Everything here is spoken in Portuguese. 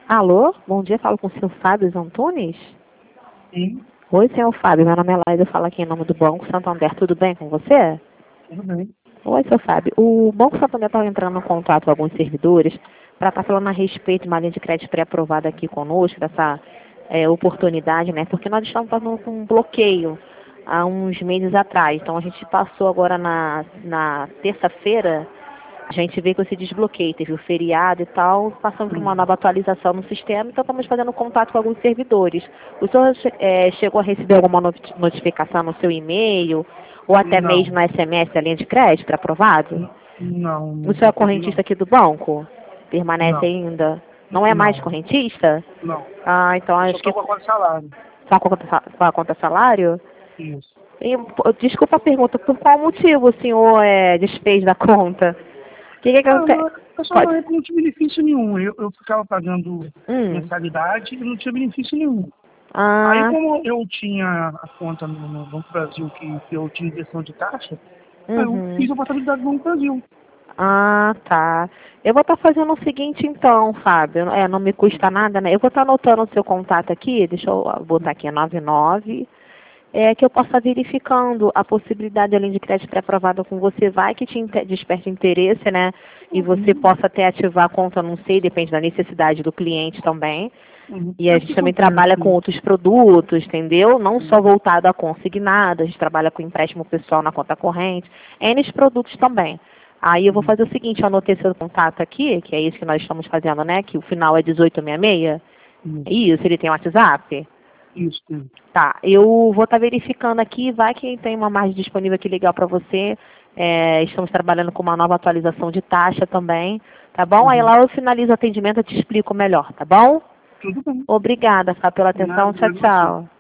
Alô, bom dia, falo com o senhor Fábio Antunes? Sim, Oi, senhor Fábio, meu nome é Laila, eu falo aqui em nome do Banco Santander, tudo bem com você? tudo bem. Oi, senhor Fábio, o Banco Santander está entrando em contato com alguns servidores para estar falando a respeito de uma linha de crédito pré-aprovada aqui conosco, dessa oportunidade, né? Porque nós estamos passando com um bloqueio há uns meses atrás, então a gente passou agora na terça-feira. A gente vê que esse desbloqueio, teve o feriado e tal, passando por uma nova atualização no sistema, então estamos fazendo contato com alguns servidores. O senhor chegou a receber alguma notificação no seu e-mail, ou até mesmo Não, no SMS da linha de crédito aprovado? não, O não senhor é recebi correntista não. aqui do banco? Permanece Não, ainda? Não é mais não, correntista? não. Ah, então Eu só acho que estou com a salário. só a conta salário? Isso. E, desculpa a pergunta, por qual motivo o senhor desfez da conta? O que Ah, acontece? eu só Pode. não tinha benefício nenhum. Eu ficava pagando Hum. mensalidade e não tinha benefício nenhum. Aí, Ah, como eu tinha a conta no Banco Brasil que eu tinha injeção de taxa, aí eu uhum. fiz a portabilidade do Banco Brasil. Ah, tá. Eu vou estar fazendo o seguinte então, Fábio. Não me custa nada, né? Eu vou estar anotando o seu contato aqui, deixa eu botar aqui 99, que eu possa estar verificando a possibilidade, além de crédito pré-aprovado com você, vai que te desperte interesse, né? E você Uhum, possa até ativar a conta, não sei, depende da necessidade do cliente também. uhum. E É a o que gente também trabalha com acontece. outros produtos, entendeu? Não só Uhum, voltado a consignado, a gente trabalha com empréstimo pessoal na conta corrente, N produtos também. Aí eu vou uhum, fazer o seguinte, eu anotei seu contato aqui, que é isso que nós estamos fazendo, né? Que o final é 1866. isso, Isso, ele tem WhatsApp? isso, sim. Tá, eu vou estar verificando aqui, vai que tem uma margem disponível aqui legal para você. Estamos trabalhando com uma nova atualização de taxa também, tá bom? Aí Uhum. lá eu finalizo o atendimento e te explico melhor, tá bom? Tudo bem. Obrigada, Fá, pela atenção. Nada, Tchau, obrigado a você. tchau.